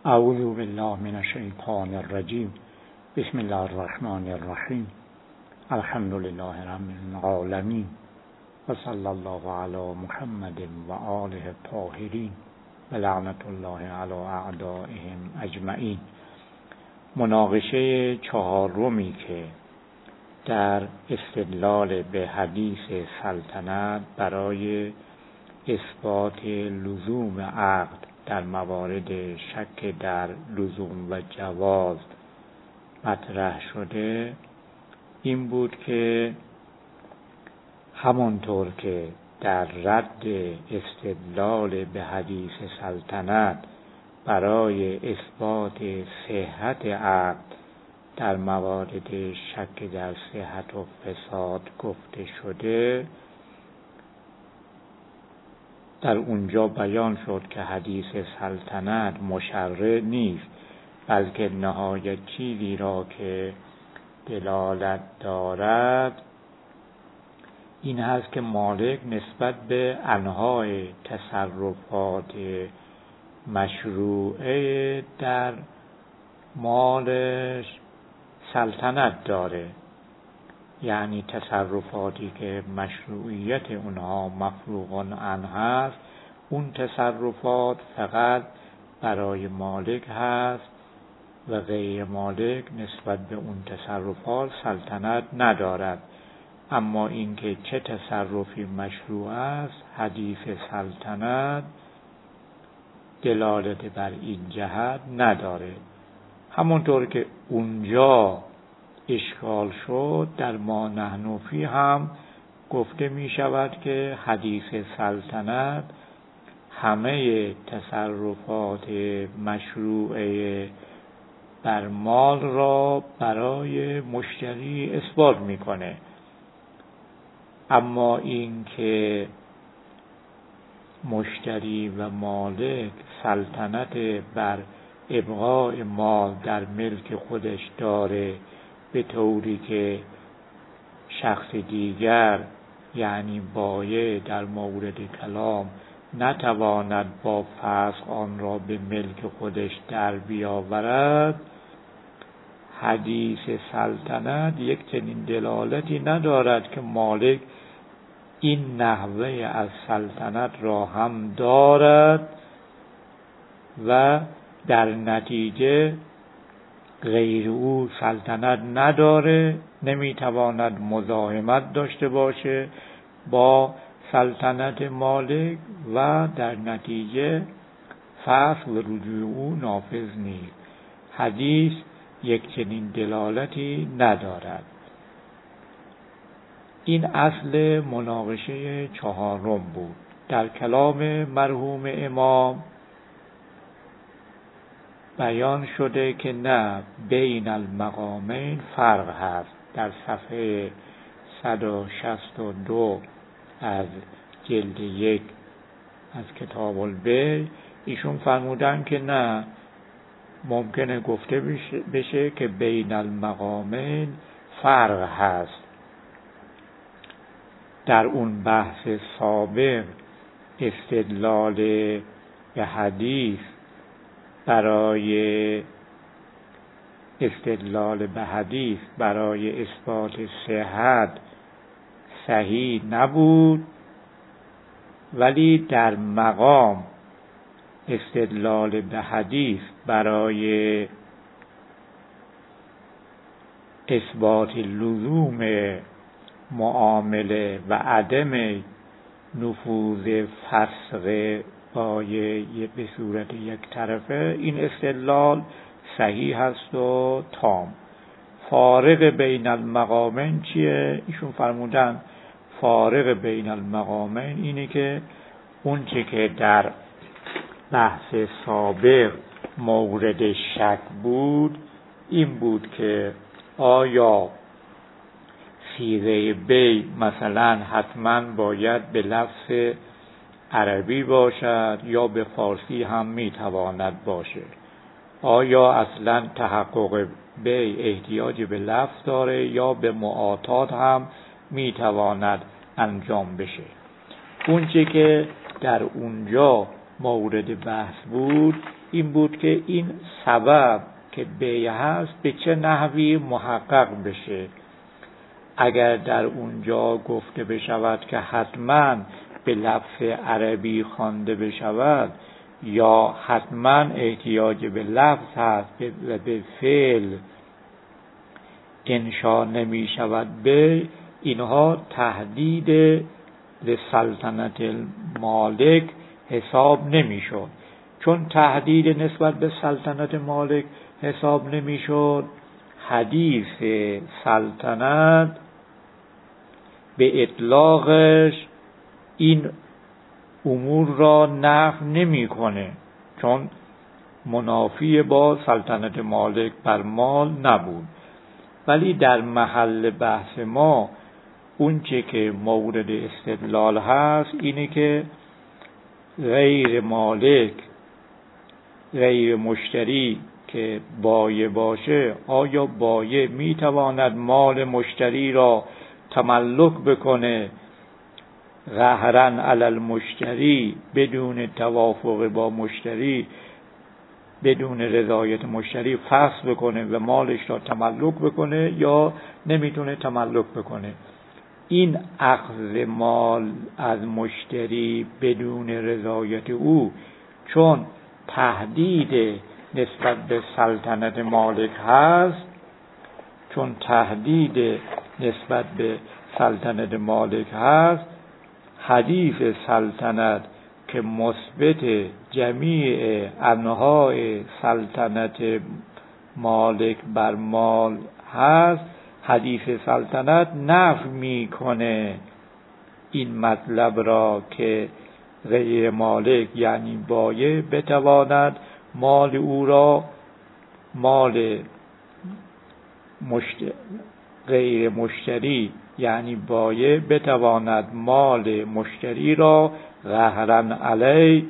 اعوذ بالله من الشیطان الرجیم. بسم الله الرحمن الرحیم. الحمد لله رب العالمین و صلی الله علی محمد و آله الطاهرین و لعنت الله علی اعدائهم اجمعین. مناقشه چهارمی که در استدلال به حدیث سلطنت برای اثبات لزوم عقد در موارد شک در لزوم و جواز مطرح شده این بود که همانطور که در رد استدلال به حدیث سلطنت برای اثبات صحت عقد در موارد شک در صحت و فساد گفته شده، در اونجا بیان شد که حدیث سلطنت مشرع نیست، بلکه نهایت چیزی را که دلالت دارد این هست که مالک نسبت به انواع تصرفات مشروعه در مالش سلطنت داره، یعنی تصرفاتی که مشروعیت اونها مفروغ عنه هست، اون تصرفات فقط برای مالک هست و غیر مالک نسبت به اون تصرفات سلطنت ندارد. اما اینکه چه تصرفی مشروع است، حدیث سلطنت دلالت بر این جهت نداره. همونطور که اونجا اشکال شد، در ما نحن فیه هم گفته می شود که حدیث سلطنت همه تصرفات مشروعه بر مال را برای مشتری اثبات میکنه. اما این که مشتری و مالک سلطنت بر ابقاء مال در ملک خودش داره، به طوری که شخص دیگر یعنی بایع در مورد کلام نتواند با فسخ آن را به ملک خودش در بیاورد، حدیث سلطنت یک چنین دلالتی ندارد که مالک این نحوه از سلطنت را هم دارد و در نتیجه غیر او سلطنت نداره، نمیتواند مزاحمت داشته باشه با سلطنت مالک و در نتیجه فسخ و رجوع او نافذ نیست. حدیث یک چنین دلالتی ندارد. این اصل مناقشه چهارم بود. در کلام مرحوم امام بیان شده که نه، بین المقامین فرق هست. در صفحه 162 از جلد 1 از کتاب البیع ایشون فرمودن که نه، ممکنه گفته بشه که بین المقامین فرق هست. در اون بحث سابق استدلال به حدیث برای اثبات صحت صحیح نبود، ولی در مقام استدلال به حدیث برای اثبات لزوم معامله و عدم نفوذ فسق بایع به صورت یک طرفه، این استدلال صحیح هست و تام. فارق بین المقامین چیه؟ ایشون فرمودن فارق بین المقامین اینه که اون چه که در بحث سابق مورد شک بود این بود که آیا صیغه بیع مثلا حتما باید به لفظ عربی باشد یا به فارسی هم میتواند باشه؟ آیا اصلا تحقق بیع احتیاج به لفظ داره یا به معاطات هم میتواند انجام بشه؟ اون چه که در اونجا مورد بحث بود این بود که این سبب که بیع هست به چه نحوی محقق بشه. اگر در اونجا گفته بشود که حتما به لفظ عربی خوانده بشود یا حتما احتیاج به لفظ هست و به فعل انشا نمی شود به اینها تهدید لسلطنت المالک حساب نمی شد. چون تهدید نسبت به سلطنت مالک حساب نمی شد حدیث سلطنت به اطلاقش این امور را نفی نمی کنه، چون منافی با سلطنت مالک بر مال نبود. ولی در محل بحث ما اون چه که مورد استدلال هست اینه که غیر مالک، غیر مشتری که بایع باشه، آیا بایع میتواند مال مشتری را تملک بکنه قهرا علی المشتری بدون توافق با مشتری، بدون رضایت مشتری فسخ بکنه و مالش را تملک بکنه یا نمیتونه تملک بکنه؟ این اخذ مال از مشتری بدون رضایت او چون تهدید نسبت به سلطنت مالک هست، چون تهدید نسبت به سلطنت مالک هست، حدیث سلطنت که مثبت جمیع انواع سلطنت مالک بر مال هست، حدیث سلطنت نفی میکنه این مطلب را که غیر مالک یعنی بایع بتواند مال او را، مال غیر مشتری یعنی بایع بتواند مال مشتری را قهرا علی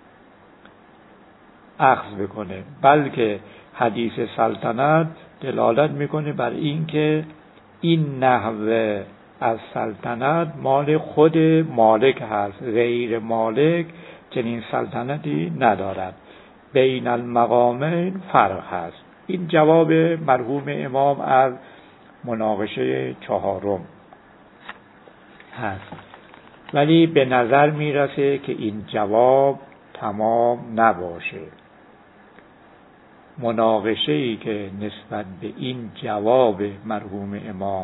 اخذ بکنه، بلکه حدیث سلطنت دلالت میکنه بر این که این نحوه از سلطنت مال خود مالک هست، غیر مالک چنین سلطنتی ندارد. بین المقامین فرق هست. این جواب مرحوم امام از مناقشه چهارم هست. ولی به نظر میرسه که این جواب تمام نباشه. مناقشه‌ای که نسبت به این جواب مرحوم امام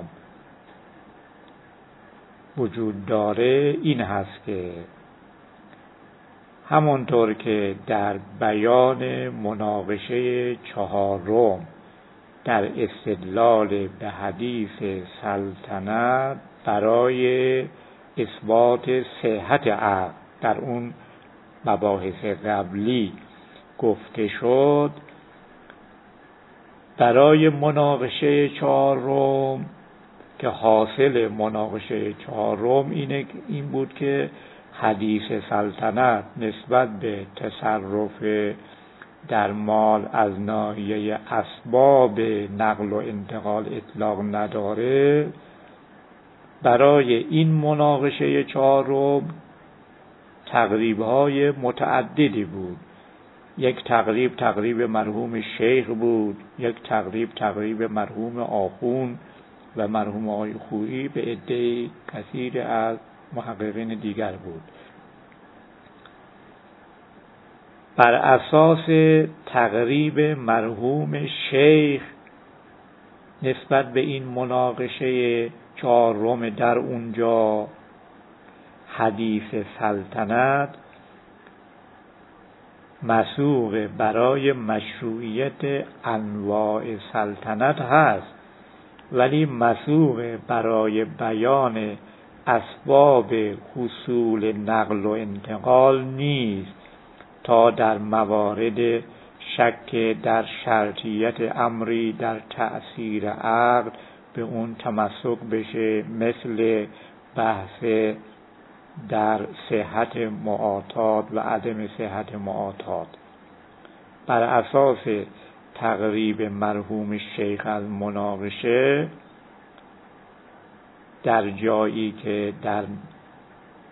وجود داره این هست که همونطور که در بیان مناقشه چهارم در استدلال به حدیث سلطنت برای اثبات صحت عقد در اون مباحث قبلی گفته شد، برای مناقشه چهارم که حاصل مناقشه چهارم این بود که حدیث سلطنت نسبت به تصرف در مال از ناحیه اسباب نقل و انتقال اطلاق نداره. برای این مناقشه چهارم تقریب‌های متعددی بود. یک تقریب مرحوم شیخ بود، یک تقریب مرحوم آخوند و مرحوم آقای خویی به عده کثیر از محققین دیگر بود. بر اساس تقریب مرحوم شیخ نسبت به این مناقشه چهارم در اونجا حدیث سلطنت مسوغ برای مشروعیت انواع سلطنت هست، ولی مسوغ برای بیان اسباب حصول نقل و انتقال نیست تا در موارد شک در شرطیت امری در تأثیر عقد به اون تمسک بشه، مثل بحث در صحت معاطات و عدم صحت معاطات. بر اساس تقریب مرحوم شیخ از مناقشه در جایی که در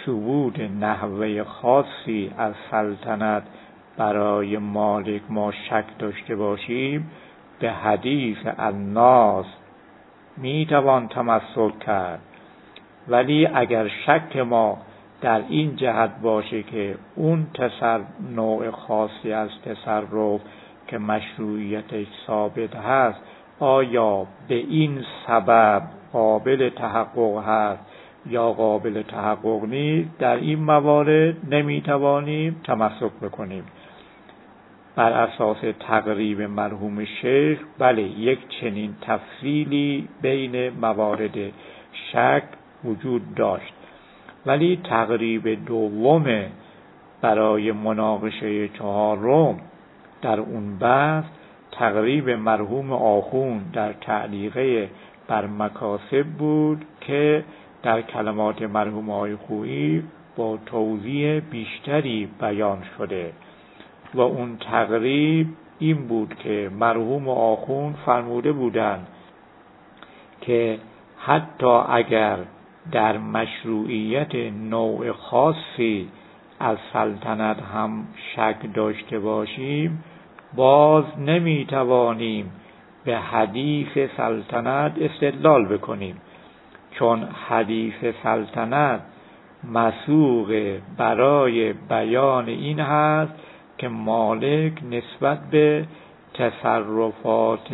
ثبوت نحوه خاصی از سلطنت برای مالک ما شک داشته باشیم، به حدیث الناس میتوان تمسک کرد. ولی اگر شک ما در این جهت باشه که اون نوع خاصی از تصرف که مشروعیتش ثابت هست آیا به این سبب قابل تحقق هست یا قابل تحقق نیست، در این موارد نمیتوانیم تمسک بکنیم. بر اساس تقریب مرحوم شیخ بله یک چنین تفصیلی بین موارد شک وجود داشت، ولی تقریب دوم برای مناقشه چهارم در اون بحث تقریب مرحوم آخوند در تعلیقه بر مکاسب بود که در کلمات مرحوم آقای خویی با توضیح بیشتری بیان شده و اون تقریب این بود که مرحوم آخوند فرموده بودند که حتی اگر در مشروعیت نوع خاصی از سلطنت هم شک داشته باشیم، باز نمیتوانیم به حدیث سلطنت استدلال بکنیم، چون حدیث سلطنت مسوغ برای بیان این هست که مالک نسبت به تصرفات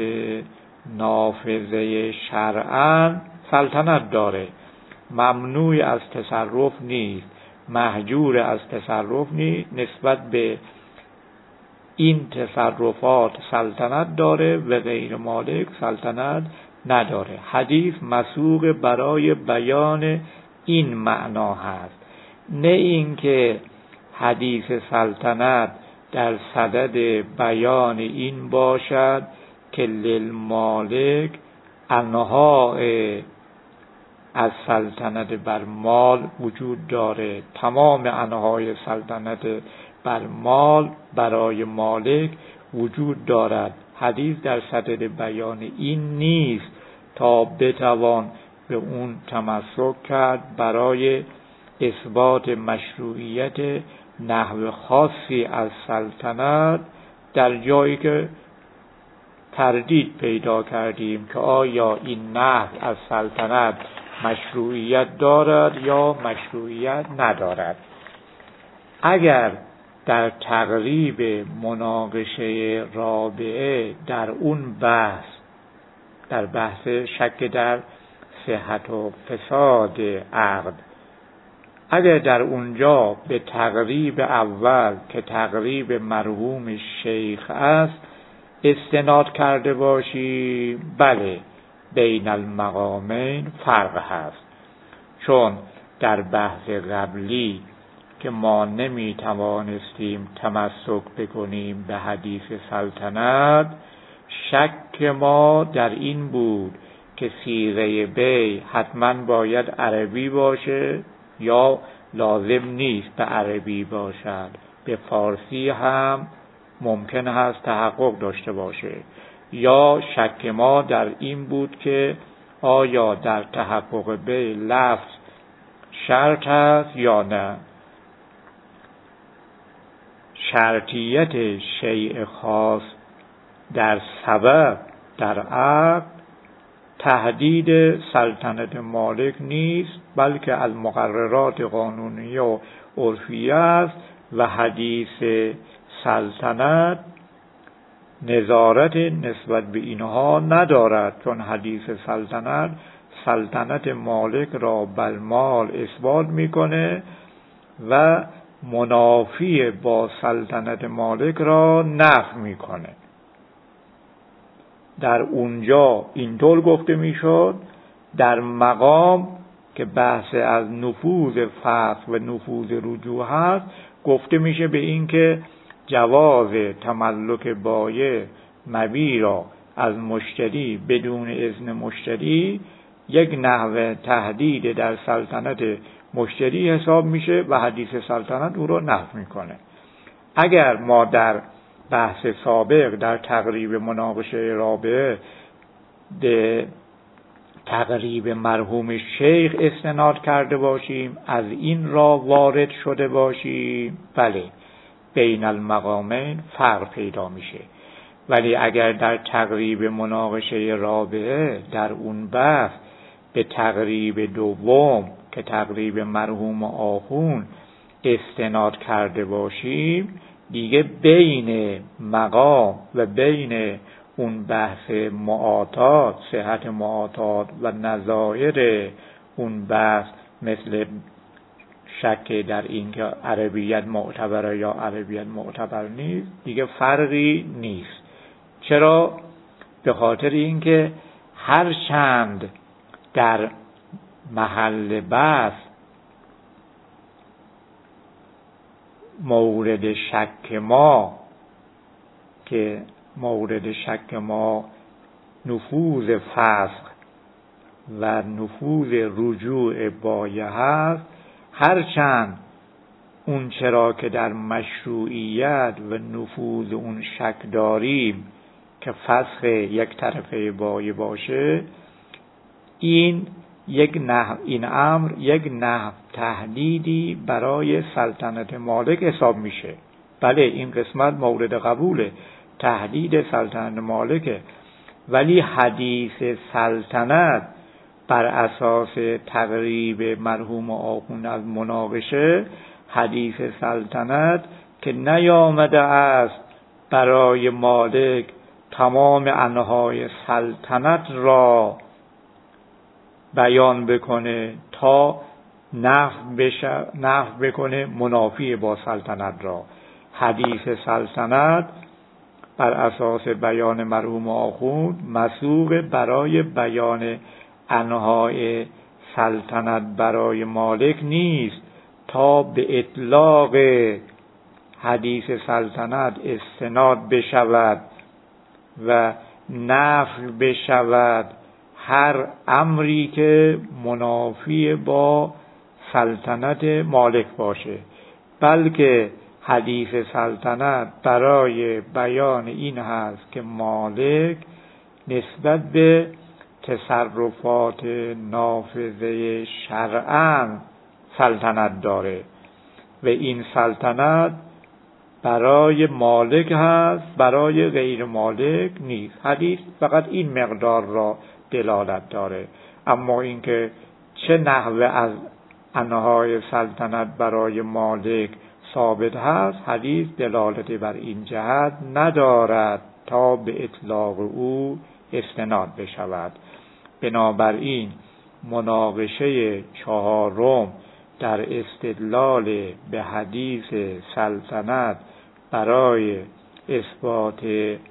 نافذه شرعاً سلطنت داره، ممنوع از تصرف نیست، محجور از تصرف نیست، نسبت به این تصرفات سلطنت داره و غیر مالک سلطنت نداره. حدیث مسوغ برای بیان این معنا هست، نه اینکه حدیث سلطنت در صدد بیان این باشد که للمالک انواع از سلطنت بر مال وجود داره، تمام انواع سلطنت بر مال برای مالک وجود دارد. حدیث در صدد بیان این نیست تا بتوان به اون تمسک کرد برای اثبات مشروعیت نحو خاصی از سلطنت در جایی که تردید پیدا کردیم که آیا این نحو از سلطنت مشروعیت دارد یا مشروعیت ندارد. اگر در تقریب مناقشه رابعه در اون بحث، در بحث شک در صحت و فساد عقد، اگر در اونجا به تقریب اول که تقریب مرحوم شیخ است استناد کرده باشی، بله بین المقامین فرق هست، چون در بحث قبلی که ما نمی توانستیم تمسک بکنیم به حدیث سلطنت، شک ما در این بود که صیغه بی حتما باید عربی باشه یا لازم نیست به عربی باشد، به فارسی هم ممکن هست تحقق داشته باشه، یا شک ما در این بود که آیا در تحقق بی لفظ شرط هست یا نه. شرطیت شیء خاص در سبب در عقد تهدید سلطنت مالک نیست، بلکه از مقررات قانونی و عرفی است و حدیث سلطنت نظارت نسبت به اینها ندارد، چون حدیث سلطنت مالک را بالمال اثبات میکنه و منافی با سلطنت مالک را نفی میکنه. در اونجا اینطور گفته میشد، در مقام که بحث از نفوذ فسخ و نفوذ رجوع هست گفته میشه به این که جواز تملک بایع مبیع را از مشتری بدون اذن مشتری یک نحو تهدید در سلطنت مشتری حساب میشه و حدیث سلطنت او را نفی میکنه. اگر ما در بحث سابق در تقریب مناقشه رابعه به تقریب مرحوم شیخ استناد کرده باشیم، از این راه وارد شده باشیم، بله بین المقامین فرق پیدا میشه. ولی اگر در تقریب مناقشه رابعه در اون بحث به تقریب دوم که تقریب مرحوم آخوند استناد کرده باشیم، دیگه بین مقام و بین اون بحث معاطات، صحت معاطات و نظایر اون بحث مثل شک در این که عربیت معتبره یا عربیت معتبر نیست، دیگه فرقی نیست. چرا؟ به خاطر اینکه هر چند در محل بحث مورد شک ما نفوذ فسخ و نفوذ رجوع بایه هست، هرچند اون چرا که در مشروعیت و نفوذ اون شک داریم که فسخ یک طرفه بایه باشه، این امر یک نحو تهدیدی برای سلطنت مالک حساب میشه. بله این قسمت مورد قبوله، تهدید سلطنت مالکه، ولی حدیث سلطنت بر اساس تقریب مرحوم آخوند از مناقشه، حدیث سلطنت که نیامده است برای مالک تمام انواع سلطنت را بیان بکنه تا نفی بکنه منافی با سلطنت را. حدیث سلطنت بر اساس بیان مرحوم آخوند مسوغ برای بیان انواع سلطنت برای مالک نیست تا به اطلاق حدیث سلطنت استناد بشود و نفی بشود هر امری که منافی با سلطنت مالک باشه، بلکه حدیث سلطنت برای بیان این هست که مالک نسبت به تصرفات نافذه شرعاً سلطنت داره و این سلطنت برای مالک هست، برای غیر مالک نیست. حدیث فقط این مقدار را دلالت داره، اما اینکه چه نحوه از انواع سلطنت برای مالک ثابت هست، حدیث دلالت بر این جهت ندارد تا به اطلاق او استناد بشود. بنابراین مناقشه چهارم در استدلال به حدیث سلطنت برای اثبات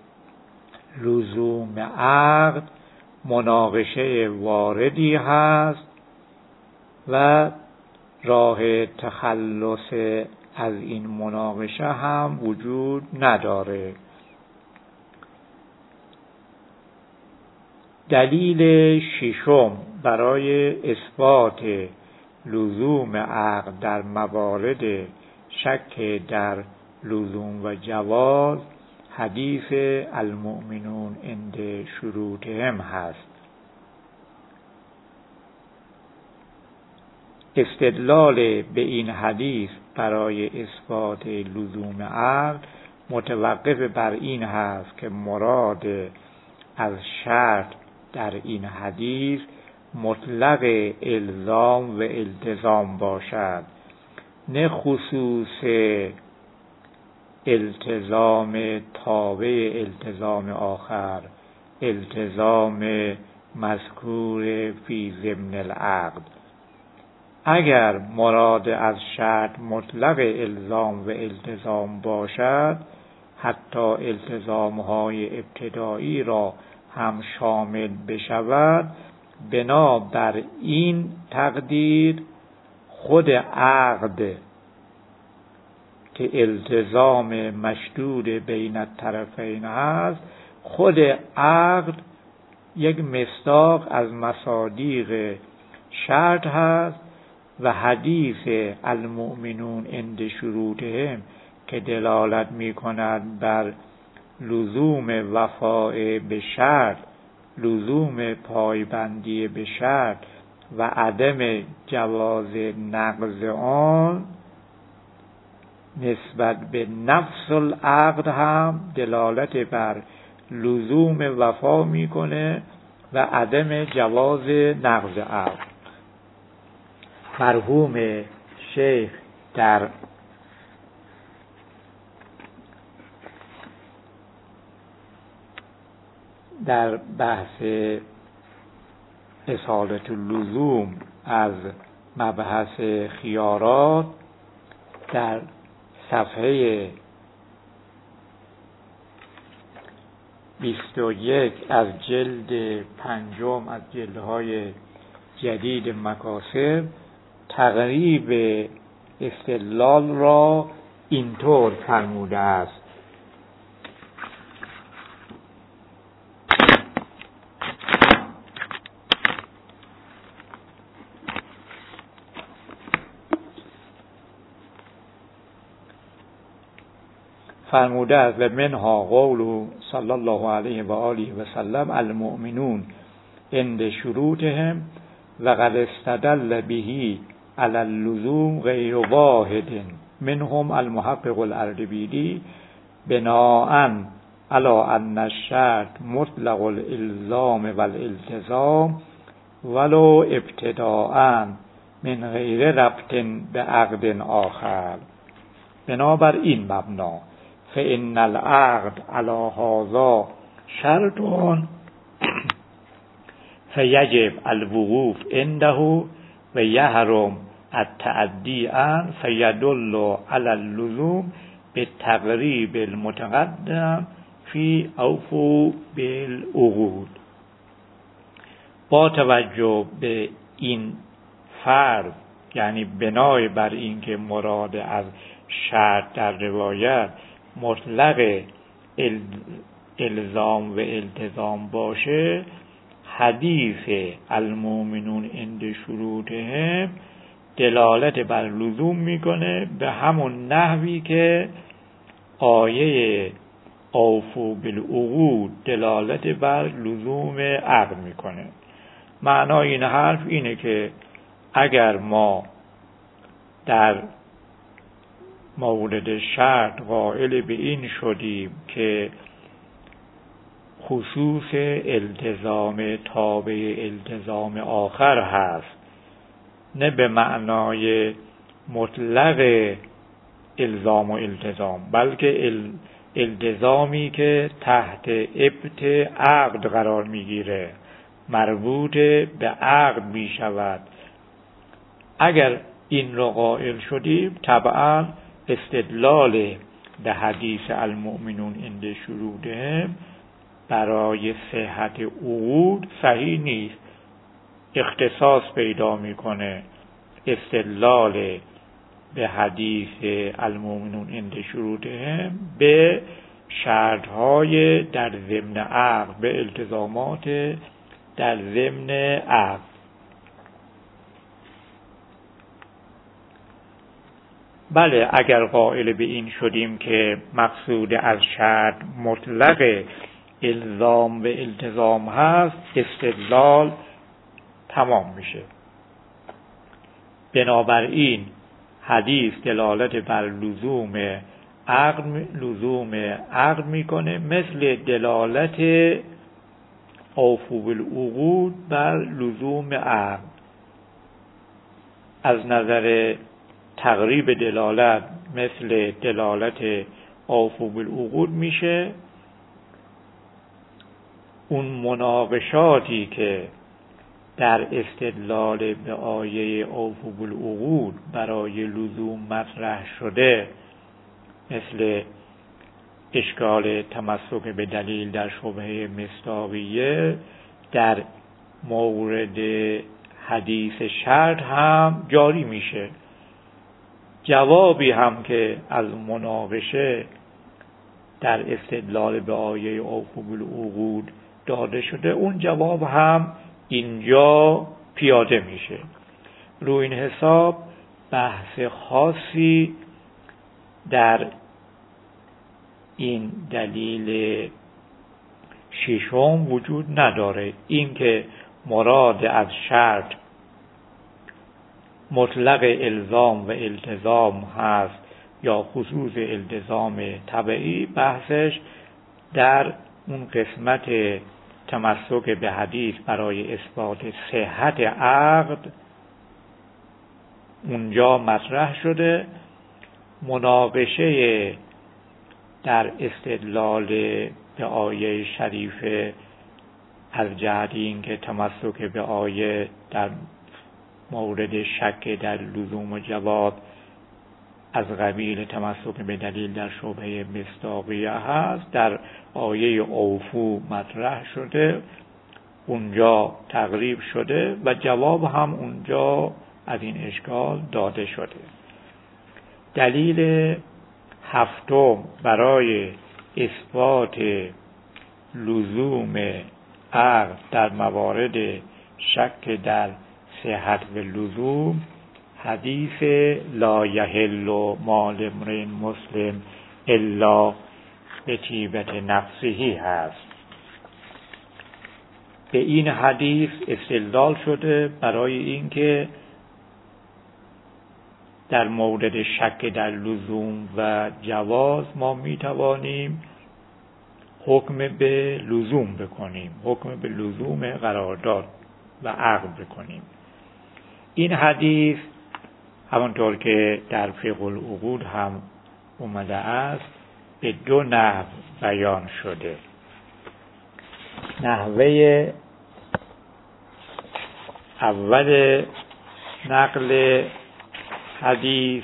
لزوم عقد مناقشه واردی هست و راه تخلص از این مناقشه هم وجود نداره. دلیل ششم برای اثبات لزوم عقد در موارد شک در لزوم و جواز حدیث المؤمنون عند شروطهم هست. استدلال به این حدیث برای اثبات لزوم عقد متوقف بر این هست که مراد از شرط در این حدیث مطلق الزام و التزام باشد، نه خصوص التزام تابع التزام آخر، التزام مذکور فی ضمن العقد. اگر مراد از شرط مطلق الزام و التزام باشد، حتی التزام‌های ابتدایی را هم شامل بشود، بنابر این تقدیر خود عقد که التزام مشدود بین الطرفین هست، خود عقد یک مصداق از مصادیق شرط هست و حدیث المؤمنون عند شروطهم که دلالت می کند بر لزوم وفاء به شرط، لزوم پایبندی به شرط و عدم جواز نقض آن نسبت به نفس العقد هم دلالت بر لزوم وفا میکنه و عدم جواز نقض عقد. مرحوم شیخ در بحث اصالة اللزوم از مبحث خیارات در صفحه 21 از جلد 5 از جلدهای جدید مکاسب تقریب استدلال را اینطور فرموده است: فرموده است و منها قول صلی الله علیه و آله و سلم المؤمنون عند شروطهم و قد استدل به علی اللزوم غیر واحد منهم المحقق الاردبیلی بناء علی ان الشرط مطلق الالزام و الالتزام ولو ابتداء من غیر ربط به عقد آخر. بنابر این مبنا فإن العقد على هذا شرط فيجب الوقوف عنده ويحرم التعدي عنه فيدل على اللزوم بالتقريب المتقدم في اوفوا بالعقود. با توجه به این فرض، یعنی بنای بر این که مراد از شرط در روایت مطلق الزام و التزام باشه، حدیث المؤمنون عند شروطهم دلالت بر لزوم میکنه به همون نحوی که آیه اوفوا بالعقود دلالت بر لزوم عقد میکنه. معنای این حرف اینه که اگر ما در مورد شرط قائل به این شدیم که خصوص التزام تابع التزام آخر هست، نه به معنای مطلق الزام و التزام، بلکه التزامی که تحت ابط عقد قرار میگیره، مربوط به عقد میشود. اگر این را قائل شدیم، طبعا استدلال به حدیث المؤمنون عند شروطهم برای صحت عقود صحیح نیست، اختصاص پیدا میکنه استدلال به حدیث المؤمنون عند شروطهم به شرطهای در ضمن عقد، به التزامات در ضمن عقد. بله، اگر قائل به این شدیم که مقصود از شرط مطلق الزام و التزام هست، استدلال تمام میشه. بنابراین حدیث دلالت بر لزوم عقد میکنه، مثل دلالت اوفوا بالعقود بر لزوم عقد. از نظر تقریب دلالت مثل دلالت اوفوا بالعقود میشه. اون مناقشاتی که در استدلال به آیه اوفوا بالعقود برای لزوم مطرح شده، مثل اشکال تمسک به دلیل در شبهه مصداقیه، در مورد حدیث شرط هم جاری میشه. جوابی هم که از مناقشه در استدلال به آیه اوفوا بالعقود داده شده، اون جواب هم اینجا پیاده میشه. روی این حساب بحث خاصی در این دلیل ششم وجود نداره. این که مراد از شرط مطلق الزام و التزام هست یا خصوص التزام تبعی، بحثش در اون قسمت تمسک به حدیث برای اثبات صحت عقد اونجا مطرح شده. مناقشه در استدلال به آیه شریفه از جهت این که تمسک به آیه در مورد شک در لزوم و جواب از قبیل تمسک به دلیل در شبهه مصداقیه هست، در آیه اوفو مطرح شده، اونجا تقریب شده و جواب هم اونجا از این اشکال داده شده. دلیل هفتم برای اثبات لزوم عقد در موارد شک در صحت و لزوم حدیث لا یحل مال امرئ مسلم الا بطیبة نفسه هست. به این حدیث استدلال شده برای اینکه در مورد شک در لزوم و جواز ما میتوانیم حکم به لزوم بکنیم، حکم به لزوم قرارداد و عقد بکنیم. این حدیث همانطور که در فقه العقود هم اومده است به دو نحو بیان شده. نحوه اول نقل حدیث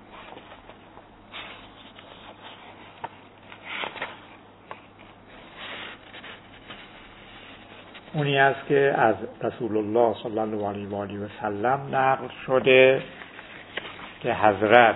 اونی است که از رسول الله صلی الله علیه و آله و سلم نقل شده که حضرت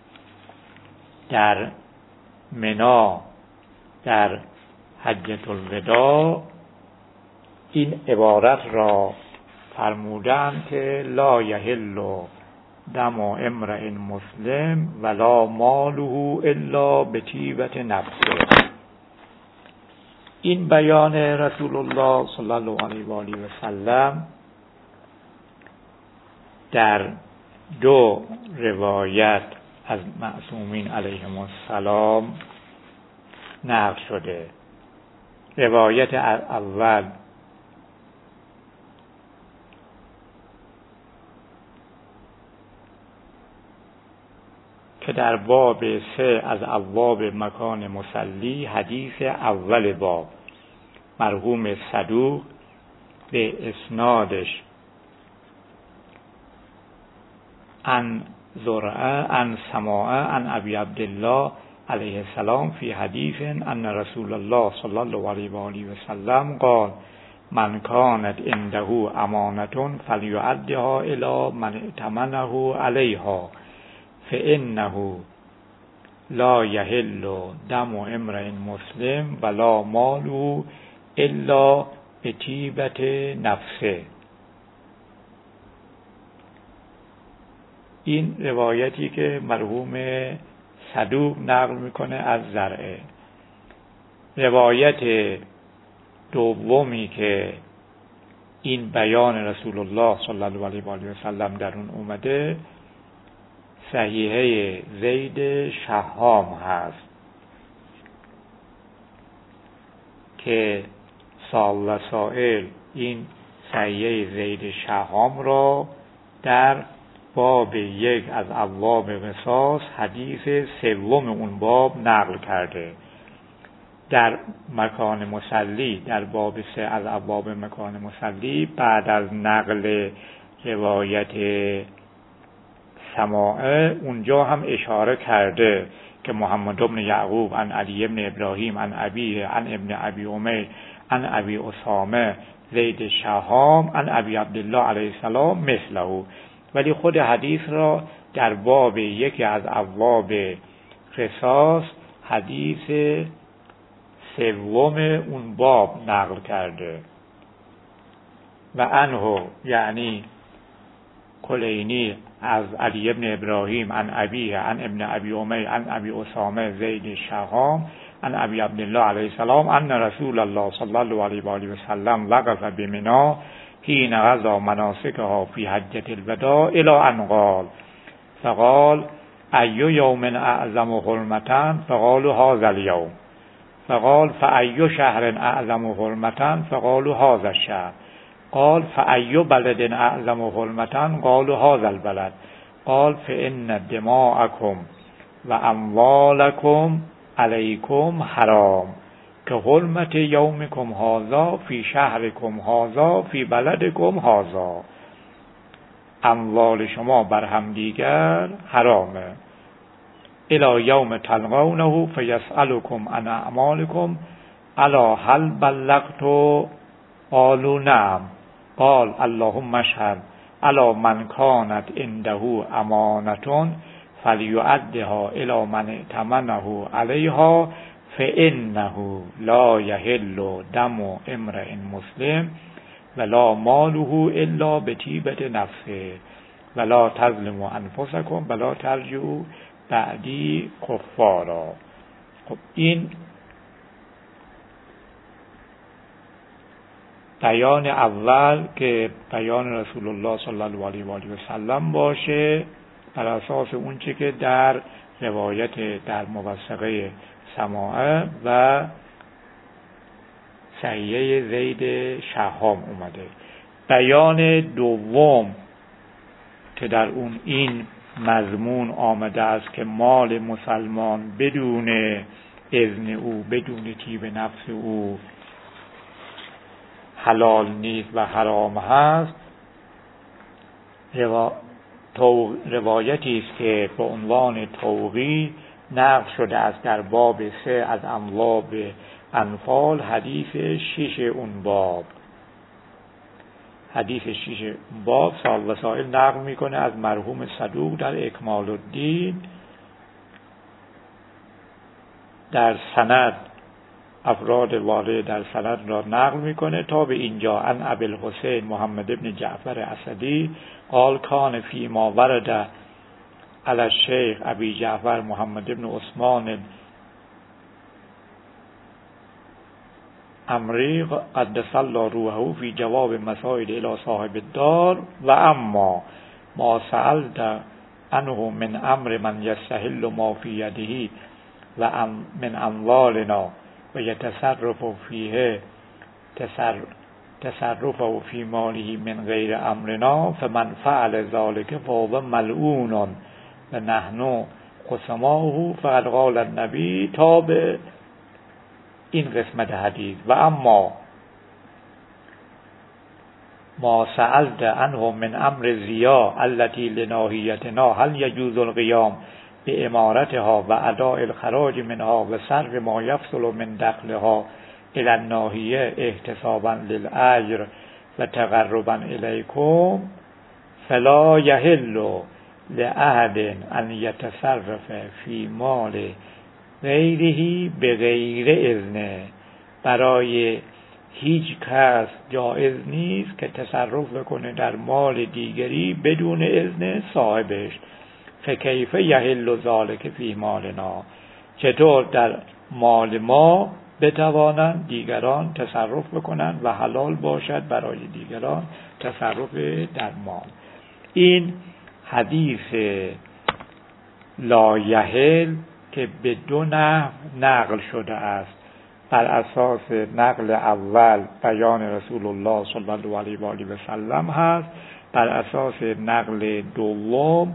در منا در حجة الوداع این عبارت را فرمودند که لا یحل دم امرئ مسلم ولا ماله الا بطیبة نفسه. این بیان رسول الله صلی الله علیه و آله و سلم در دو روایت از معصومین علیهم السلام نقل شده. روایت اول که در باب 3 از ابواب مکان مصلی، حدیث اول باب، مرحوم صدوق به اسنادش عن زرعه عن سماعه عن ابی عبدالله علیه السلام فی حدیث ان رسول الله صلی الله علیه و آله و سلم قال من کانت عنده امانة فلیؤدها الی من ائتمنه علیها فانه لا یحل دم امرئ مسلم ولا ماله الا بطیبة نفسه. این روایتی که مرحوم صدوق نقل میکنه از زرعه. روایت دومی که این بیان رسول الله صلی الله علیه و آله و سلم در اون اومده صحیحه زید شهام هست که سال سائل این صحیحه زید شهام را در باب 1 از ابواب قصاص حدیث سوم اون باب نقل کرده. در مکان مصلی، در باب 3 از ابواب مکان مصلی، بعد از نقل روایت سماعه اونجا هم اشاره کرده که محمد بن یعقوب عن علی بن ابراهیم عن ابیه عن ابن ابی امیر عن ابی اسامه زید شهام عن ابی عبدالله علیه السلام مثله. ولی خود حدیث را در باب 1 از ابواب قصاص حدیث سوم اون باب نقل کرده. و عنه یعنی کلینی از علی ابن ابراهیم عن ابیه عن ابن ابی امیر عن ابی اسامه زید شهام عن ابی عبدالله علیه السلام ان رسول الله صلی الله علیه و آله و سلم وقف بمنی حین قضی مناسکها فی حجة الوداع الی ان قال فقال ای یوم اعظم حرمة فقالوا هذا اليوم فقال فای شهر اعظم حرمة فقالوا هذا الشهر قال فای بلد اعظم حرمة قالوا هذا البلد قال فان دماءکم و اموالکم علیکم حرام که حرمت یومکم هذا فی شهرکم هذا فی بلدکم هذا. اموال شما بر هم دیگر حرامه. الی یوم تلقونه فیسألکم عن اعمالکم الا هل بلغت قالوا نعم قال اللهم اشهد الا من كانت عنده امانة فلیؤدها الی من ائتمنه علیها فانه لا یحل دم امرئ مسلم ولا ماله الا بطیبة نفسه ولا تظلموا انفسکم ولا ترجعوا بعدی کفارا. خب این بیان اول که بیان رسول الله صلی الله علیه و آله و سلم باشه بر اساس اون چه که در روایت در موثقه سماعه و صحیحه زید شهام اومده. بیان دوم که در اون این مضمون آمده است که مال مسلمان بدون اذن او، بدون طیب نفس او حلال نیست و حرام هست، روایتی است که به عنوان توقی نقل شده است در باب 3 از ابواب انفال، حدیث 6 اون باب. حدیث 6 باب سال وسائل نقل میکنه از مرحوم صدوق در اکمال الدین. در سند افراد وارد در سند را نقل میکنه تا به اینجا. ان ابی الحسین محمد ابن جعفر اسدی قال کان فی ما ورد علی الشیخ ابی جعفر محمد ابن عثمان امری قدس الله روحه فی جواب مسائل الی صاحب الدار و اما ما سألت عنه من امر من یستحل ما فی یده و من اموالنا و یتصرف فیه تصرفه فی ماله من غیر امرنا فمن فعل ذلك فهو ملعون و نحن خصماه فقد قال النبی تا به این قسمت حدیث. و اما ما سألت عنه من امر زیا التي لناهیتنا هل یجوز القیام به امارتها و اداء الخراج منها و صرف ما یفصل من دخلها الى الناهیه احتسابا للاجر و تقربا الیکم فلا یحل لأحد ان یتصرف فی مال غیره به غیر اذنه. برای هیچ کس جایز نیست که تصرف بکنه در مال دیگری بدون اذن صاحبش. فکیف یحل ذلک فی مالنا، چطور در مال ما بتوانند دیگران تصرف بکنند و حلال باشد برای دیگران تصرف در مال. این حدیث لا یحل که به دو نحو نقل شده است. بر اساس نقل اول بیان رسول الله صلی الله علیه و آله و سلم هست. بر اساس نقل دوم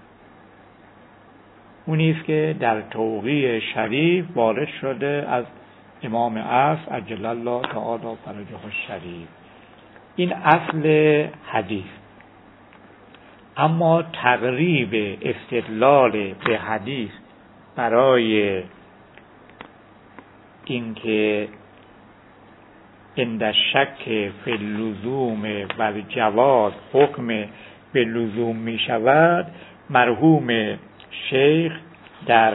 اونی است که در توقیع شریف وارد شده از امام عصر عجل الله تعالی فرجه الشریف. این اصل حدیث. اما تقریب استدلال به حدیث برای اینکه عند شک فی اللزوم و الجواز حکم به لزوم می شود، مرحوم شیخ در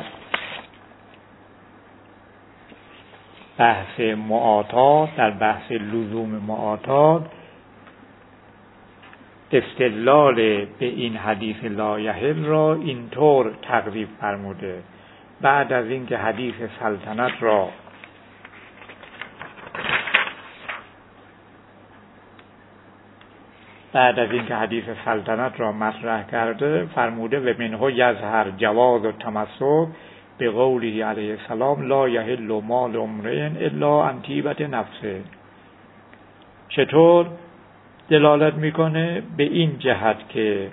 بحث معاطات، در بحث لزوم معاطات استدلال به این حدیث لا یحل را اینطور تقریب فرموده بعد از اینکه حدیث سلطنت را مطرح کرده فرموده و منه یظهر جواز التمسک به قوله علیه السلام لا یحل مال امرئ الا عن طیبة نفسه. چطور دلالت میکنه؟ به این جهت که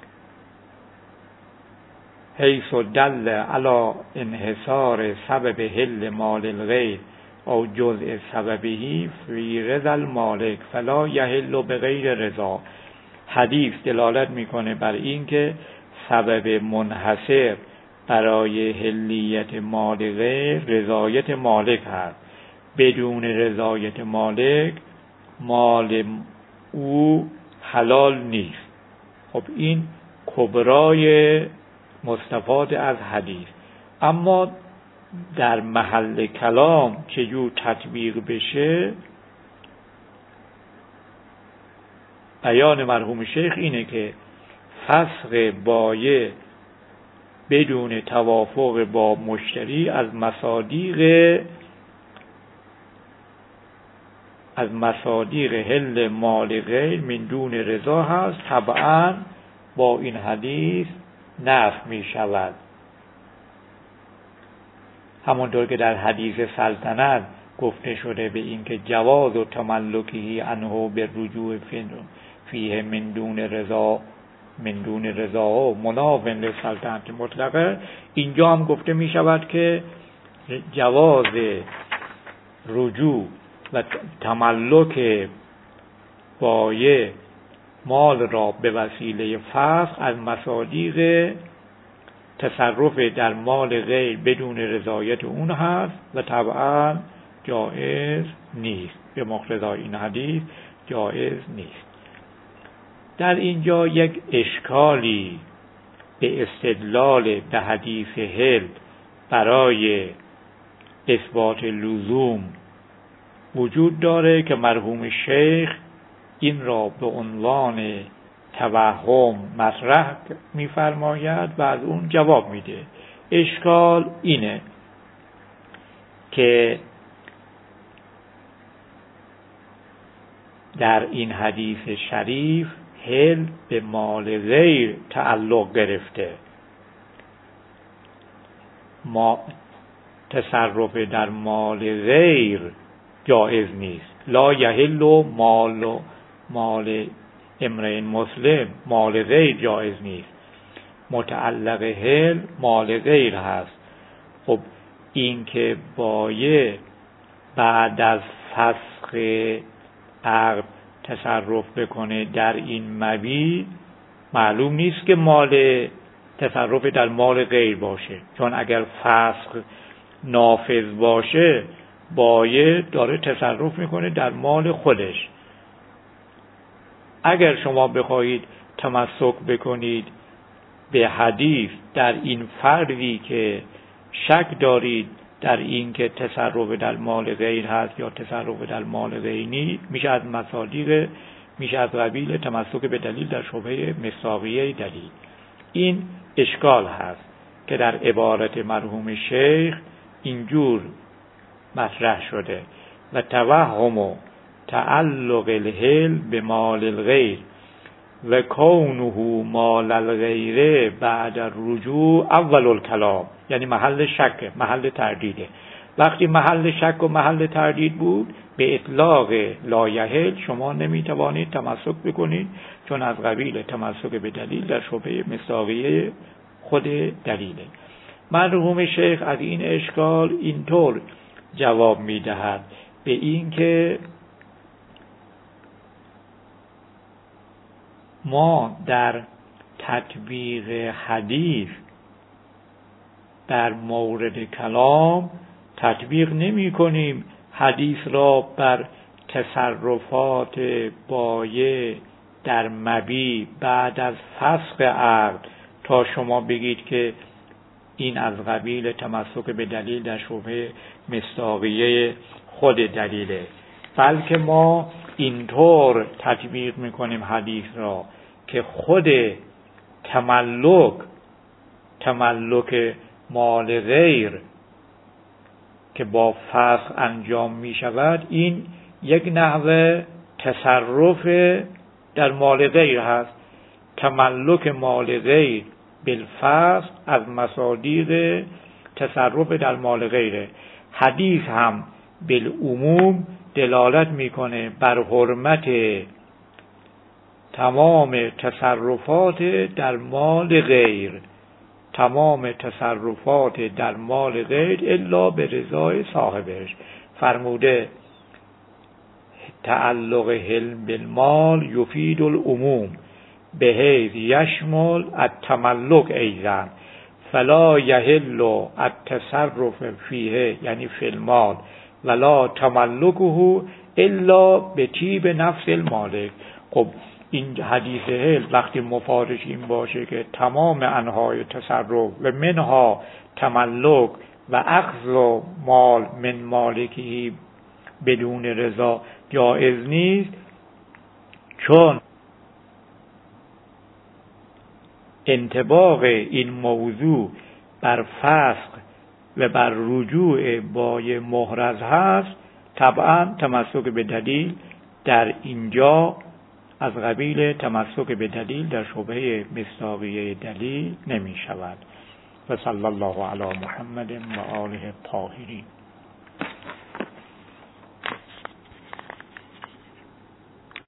حیث دل علی انحصار سبب حل مال الغیر او جزء سببه فی رضا المالک فلا یحل بغیر رضا. حدیث دلالت میکنه بر این که سبب منحصر برای حلیت مال غیر رضایت مالک هست. بدون رضایت مالک مال او حلال نیست. خب این کبرای مستفاد از حدیث. اما در محل کلام چجور تطبیق بشه، بیان مرحوم شیخ اینه که فسخ بایع بدون توافق با مشتری از مصادیق حل مال غیر من دون رضا هست. طبعا با این حدیث نفی می شود. همونطور که در حدیث سلطنت گفته شده به این که جواز و تملکی عنه به رجوع فیه من دون رضا مناف للسلطنت مطلقه، اینجا هم گفته می شود که جواز رجوع و تملک بایع مال را به وسیله فسخ از مصادیق تصرف در مال غیر بدون رضایت اون هست و طبعا جایز نیست. به مقتضای این حدیث جایز نیست. در اینجا یک اشکالی به استدلال به حدیث حل برای اثبات لزوم وجود داره که مرحوم شیخ این را به عنوان توهم مطرح می‌فرماید و از اون جواب میده. اشکال اینه که در این حدیث شریف حل به مال غیر تعلق گرفته. ما تصرف در مال غیر جایز نیست. لا یحل مال امرئ مسلم، مال غیر جایز نیست. متعلق حل مال غیر هست. خب این که بایع بعد از فسخ عقد تصرف بکنه در این مبیع، معلوم نیست که تصرف در مال غیر باشه، چون اگر فسخ نافذ باشه بایع داره تصرف میکنه در مال خودش. اگر شما بخواهید تمسک بکنید به حدیث در این فردی که شک دارید در این که تصرف در مال غیر هست یا تصرف در مال غیر نیست، میشه از قبیل تمسک به دلیل در شبهه مصداقیه دلیل. این اشکال هست که در عبارت مرحوم شیخ اینجور مطرح شده و توهم تعلق الحل به مال الغیر و کونه مال الغیر بعد الرجوع اول الکلام، یعنی محل شک، محل تردیده. وقتی محل شک و محل تردید بود به اطلاق لا یحل شما نمیتوانید تمسک بکنید، چون از قبیل تمسک به دلیل در شبهه مصداقیه خود دلیله. مرحوم شیخ از این اشکال اینطور جواب میدهد به این که ما در تطبیق حدیث در مورد کلام تطبیق نمی کنیم حدیث را بر تصرفات بایع در مبیع بعد از فسخ عقد تا شما بگید که این از قبیل تمسک به دلیل در شبهه مصداقیه خود دلیله، بلکه ما اینطور تطبیق میکنیم حدیث را که خود تملک مال غیر که با فسخ انجام می شود، این یک نحوه تصرف در مال غیر هست. تملک مال غیر بالفسخ از مصادیق تصرف در مال غیره. حدیث هم بالعموم دلالت میکنه بر حرمت تمام تصرفات در مال غیر، تمام تصرفات در مال غیر الا به رضای صاحبش. فرموده تعلق حلم بالمال یفید العموم بحیث یشمل التملک ایضا فلا یحل التصرف فیه یعنی فی المال ولا تملکه الا به طیب نفس المالک. خب این حدیث حل وقتی مفادش این باشه که تمام انواع تصرف و منها تملک و اخذ مال من مالکی بدون رضا جایز نیست، چون انطباق این موضوع بر فسخ و بر رجوع بای محرز هست، طبعا تمسک به دلیل در اینجا از قبیل تمسک به دلیل در شبهه مصداقیه دلیل نمی شود. و صلی الله علی محمد و آله الطاهرین.